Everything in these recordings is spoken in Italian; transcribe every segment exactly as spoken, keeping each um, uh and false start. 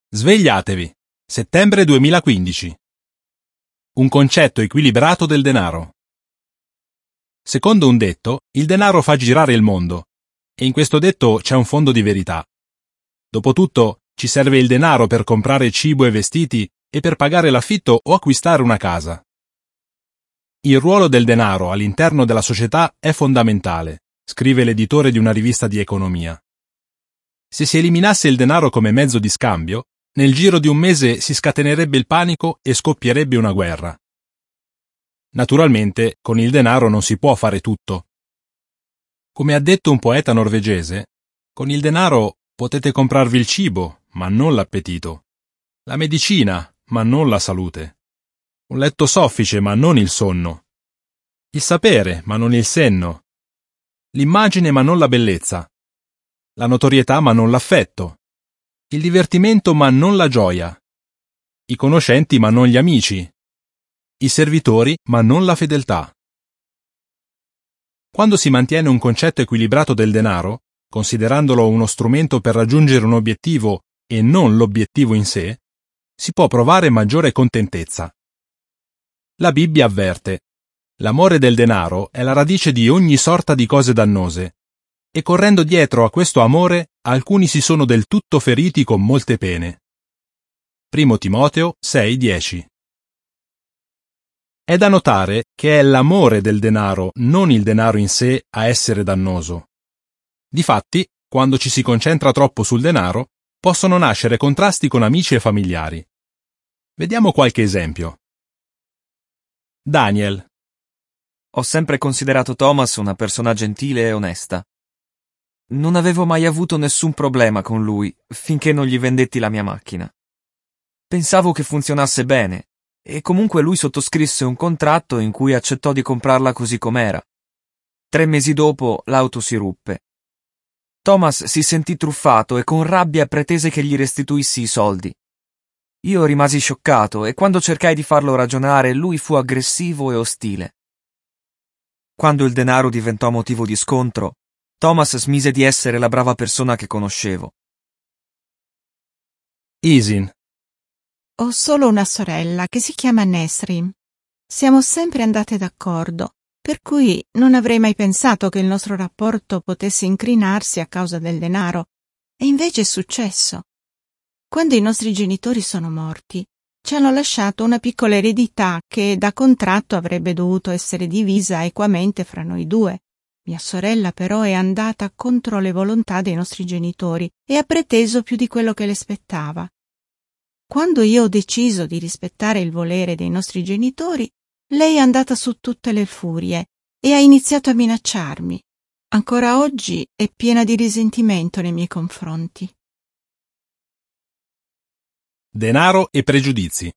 Svegliatevi! Settembre duemilaquindici. Un concetto equilibrato del denaro. Secondo un detto, il denaro fa girare il mondo, e in questo detto c'è un fondo di verità. Dopotutto, ci serve il denaro per comprare cibo e vestiti e per pagare l'affitto o acquistare una casa. Il ruolo del denaro all'interno della società è fondamentale, scrive l'editore di una rivista di economia. Se si eliminasse il denaro come mezzo di scambio, nel giro di un mese si scatenerebbe il panico e scoppierebbe una guerra. Naturalmente, con il denaro non si può fare tutto. Come ha detto un poeta norvegese, con il denaro potete comprarvi il cibo, ma non l'appetito, la medicina, ma non la salute, un letto soffice, ma non il sonno, il sapere, ma non il senno, l'immagine, ma non la bellezza, la notorietà, ma non l'affetto, il divertimento, ma non la gioia, i conoscenti, ma non gli amici, i servitori, ma non la fedeltà. Quando si mantiene un concetto equilibrato del denaro, considerandolo uno strumento per raggiungere un obiettivo e non l'obiettivo in sé, si può provare maggiore contentezza. La Bibbia avverte: l'amore del denaro è la radice di ogni sorta di cose dannose, e correndo dietro a questo amore alcuni si sono del tutto feriti con molte pene. Primo Timoteo sei dieci. È da notare che è l'amore del denaro, non il denaro in sé, a essere dannoso. Difatti, quando ci si concentra troppo sul denaro, possono nascere contrasti con amici e familiari. Vediamo qualche esempio. Daniel. Ho sempre considerato Thomas una persona gentile e onesta. Non avevo mai avuto nessun problema con lui, finché non gli vendetti la mia macchina. Pensavo che funzionasse bene, e comunque lui sottoscrisse un contratto in cui accettò di comprarla così com'era. Tre mesi dopo l'auto si ruppe. Thomas si sentì truffato e con rabbia pretese che gli restituissi i soldi. Io rimasi scioccato e quando cercai di farlo ragionare lui fu aggressivo e ostile. Quando il denaro diventò motivo di scontro, Thomas smise di essere la brava persona che conoscevo. Isin. Ho solo una sorella che si chiama Nesrin. Siamo sempre andate d'accordo, per cui non avrei mai pensato che il nostro rapporto potesse incrinarsi a causa del denaro, e invece è successo. Quando i nostri genitori sono morti, ci hanno lasciato una piccola eredità che da contratto avrebbe dovuto essere divisa equamente fra noi due. Mia sorella però è andata contro le volontà dei nostri genitori e ha preteso più di quello che le spettava. Quando io ho deciso di rispettare il volere dei nostri genitori, lei è andata su tutte le furie e ha iniziato a minacciarmi. Ancora oggi è piena di risentimento nei miei confronti. Denaro e pregiudizi.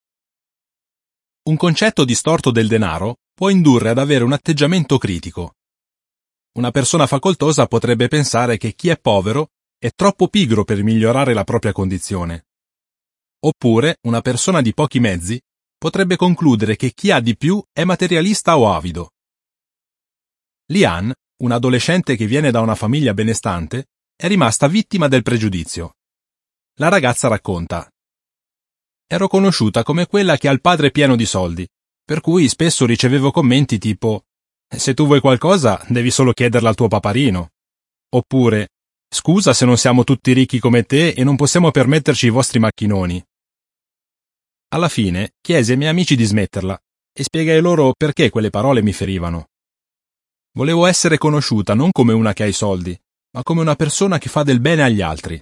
Un concetto distorto del denaro può indurre ad avere un atteggiamento critico. Una persona facoltosa potrebbe pensare che chi è povero è troppo pigro per migliorare la propria condizione. Oppure una persona di pochi mezzi potrebbe concludere che chi ha di più è materialista o avido. Lian, un'adolescente che viene da una famiglia benestante, è rimasta vittima del pregiudizio. La ragazza racconta: ero conosciuta come quella che ha il padre pieno di soldi, per cui spesso ricevevo commenti tipo: se tu vuoi qualcosa, devi solo chiederla al tuo paparino. Oppure: scusa se non siamo tutti ricchi come te e non possiamo permetterci i vostri macchinoni. Alla fine chiesi ai miei amici di smetterla e spiegai loro perché quelle parole mi ferivano. Volevo essere conosciuta non come una che ha i soldi, ma come una persona che fa del bene agli altri.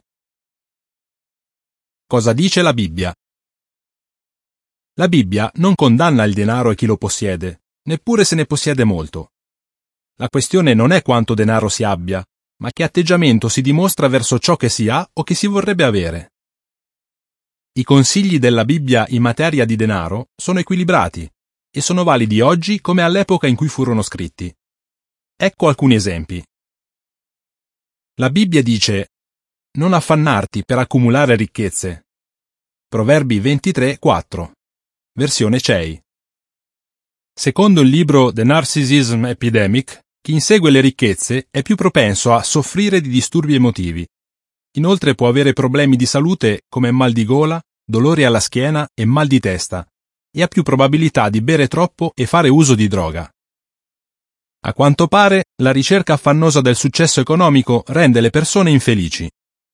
Cosa dice la Bibbia? La Bibbia non condanna il denaro e chi lo possiede, neppure se ne possiede molto. La questione non è quanto denaro si abbia, ma che atteggiamento si dimostra verso ciò che si ha o che si vorrebbe avere. I consigli della Bibbia in materia di denaro sono equilibrati e sono validi oggi come all'epoca in cui furono scritti. Ecco alcuni esempi. La Bibbia dice: non affannarti per accumulare ricchezze. Proverbi ventitré quattro. Versione C E I. Secondo il libro The Narcissism Epidemic, chi insegue le ricchezze è più propenso a soffrire di disturbi emotivi. Inoltre può avere problemi di salute come mal di gola, dolori alla schiena e mal di testa, e ha più probabilità di bere troppo e fare uso di droga. A quanto pare, la ricerca affannosa del successo economico rende le persone infelici.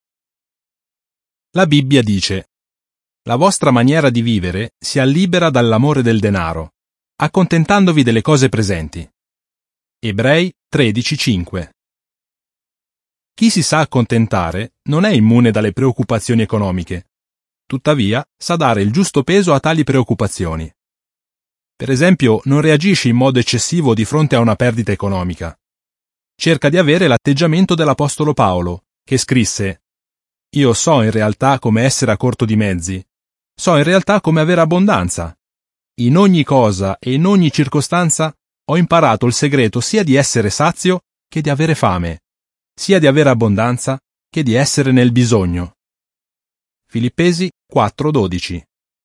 La Bibbia dice: la vostra maniera di vivere sia libera dall'amore del denaro, accontentandovi delle cose presenti. Ebrei tredici cinque. Chi si sa accontentare non è immune dalle preoccupazioni economiche, tuttavia sa dare il giusto peso a tali preoccupazioni. Per esempio, non reagisce in modo eccessivo di fronte a una perdita economica. Cerca di avere l'atteggiamento dell'Apostolo Paolo, che scrisse: io so in realtà come essere a corto di mezzi, so in realtà come avere abbondanza. In ogni cosa e in ogni circostanza ho imparato il segreto sia di essere sazio che di avere fame, sia di avere abbondanza che di essere nel bisogno. Filippesi quattro dodici.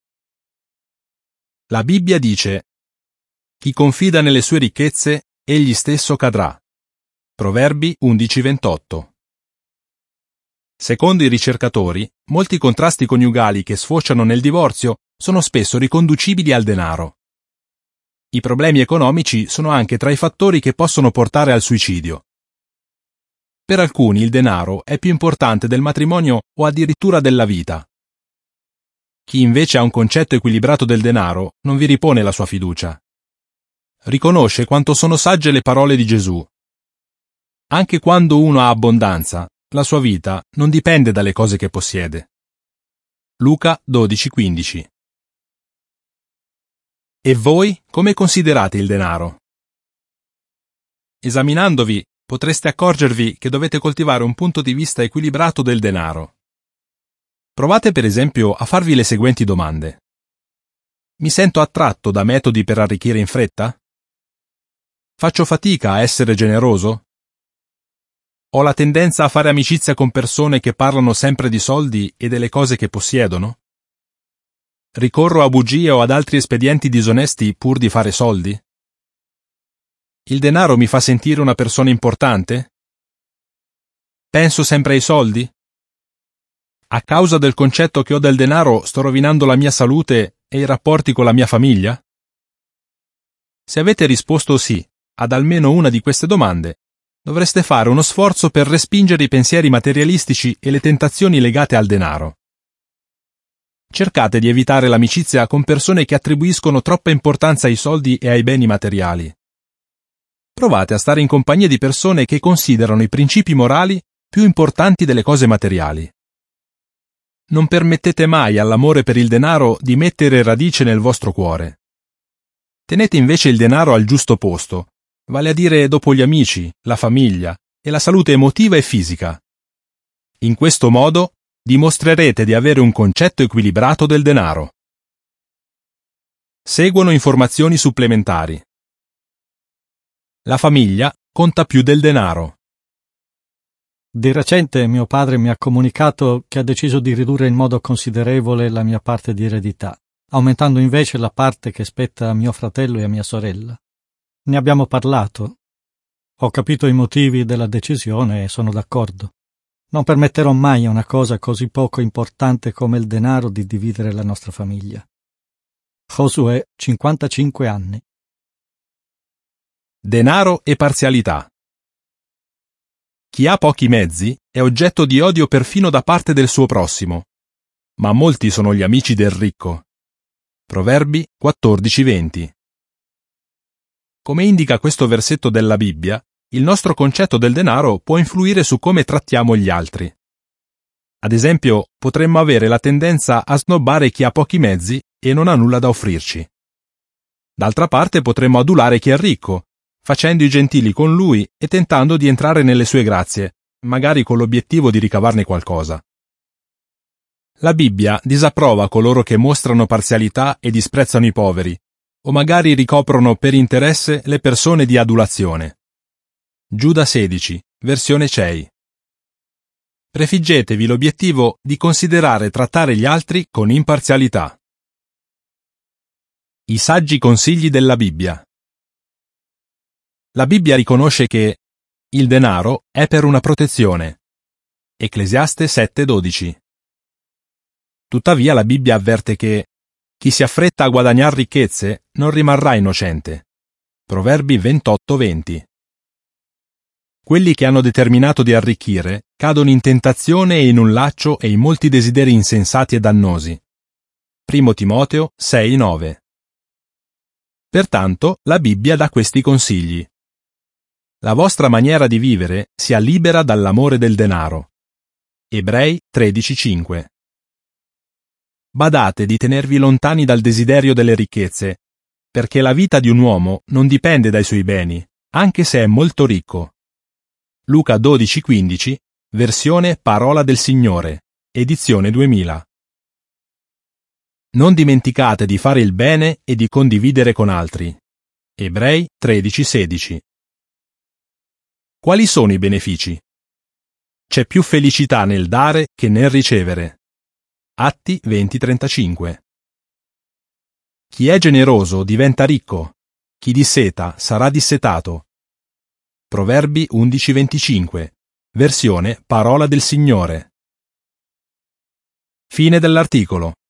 La Bibbia dice: chi confida nelle sue ricchezze, egli stesso cadrà. Proverbi undici ventotto. Secondo i ricercatori, molti contrasti coniugali che sfociano nel divorzio sono spesso riconducibili al denaro. I problemi economici sono anche tra i fattori che possono portare al suicidio. Per alcuni il denaro è più importante del matrimonio o addirittura della vita. Chi invece ha un concetto equilibrato del denaro non vi ripone la sua fiducia. Riconosce quanto sono sagge le parole di Gesù. Anche quando uno ha abbondanza, la sua vita non dipende dalle cose che possiede. Luca dodici quindici. E voi come considerate il denaro? Esaminandovi, potreste accorgervi che dovete coltivare un punto di vista equilibrato del denaro. Provate per esempio a farvi le seguenti domande. Mi sento attratto da metodi per arricchire in fretta? Faccio fatica a essere generoso? Ho la tendenza a fare amicizia con persone che parlano sempre di soldi e delle cose che possiedono? Ricorro a bugie o ad altri espedienti disonesti pur di fare soldi? Il denaro mi fa sentire una persona importante? Penso sempre ai soldi? A causa del concetto che ho del denaro sto rovinando la mia salute e i rapporti con la mia famiglia? Se avete risposto sì ad almeno una di queste domande, dovreste fare uno sforzo per respingere i pensieri materialistici e le tentazioni legate al denaro. Cercate di evitare l'amicizia con persone che attribuiscono troppa importanza ai soldi e ai beni materiali. Provate a stare in compagnia di persone che considerano i principi morali più importanti delle cose materiali. Non permettete mai all'amore per il denaro di mettere radice nel vostro cuore. Tenete invece il denaro al giusto posto, vale a dire dopo gli amici, la famiglia e la salute emotiva e fisica. In questo modo dimostrerete di avere un concetto equilibrato del denaro. Seguono informazioni supplementari. La famiglia conta più del denaro. Di recente mio padre mi ha comunicato che ha deciso di ridurre in modo considerevole la mia parte di eredità, aumentando invece la parte che spetta a mio fratello e a mia sorella. Ne abbiamo parlato. Ho capito i motivi della decisione e sono d'accordo. Non permetterò mai a una cosa così poco importante come il denaro di dividere la nostra famiglia. Giosuè, cinquantacinque anni. Denaro e parzialità. Chi ha pochi mezzi è oggetto di odio perfino da parte del suo prossimo, ma molti sono gli amici del ricco. Proverbi quattordici venti. Come indica questo versetto della Bibbia, il nostro concetto del denaro può influire su come trattiamo gli altri. Ad esempio, potremmo avere la tendenza a snobbare chi ha pochi mezzi e non ha nulla da offrirci. D'altra parte potremmo adulare chi è ricco, facendo i gentili con lui e tentando di entrare nelle sue grazie, magari con l'obiettivo di ricavarne qualcosa. La Bibbia disapprova coloro che mostrano parzialità e disprezzano i poveri, o magari ricoprono per interesse le persone di adulazione. Giuda sedici, versione C E I. Prefiggetevi l'obiettivo di considerare e trattare gli altri con imparzialità. I saggi consigli della Bibbia. La Bibbia riconosce che il denaro è per una protezione. Ecclesiaste sette dodici. Tuttavia la Bibbia avverte che chi si affretta a guadagnar ricchezze non rimarrà innocente. Proverbi ventotto venti. Quelli che hanno determinato di arricchire cadono in tentazione e in un laccio e in molti desideri insensati e dannosi. Primo Timoteo sei nove. Pertanto la Bibbia dà questi consigli. La vostra maniera di vivere sia libera dall'amore del denaro. Ebrei tredici cinque. Badate di tenervi lontani dal desiderio delle ricchezze, perché la vita di un uomo non dipende dai suoi beni, anche se è molto ricco. Luca dodici quindici, versione Parola del Signore, edizione duemila. Non dimenticate di fare il bene e di condividere con altri. Ebrei tredici sedici. Quali sono i benefici? C'è più felicità nel dare che nel ricevere. Atti venti trentacinque. Chi è generoso diventa ricco, chi disseta sarà dissetato. Proverbi undici venticinque, versione Parola del Signore. Fine dell'articolo.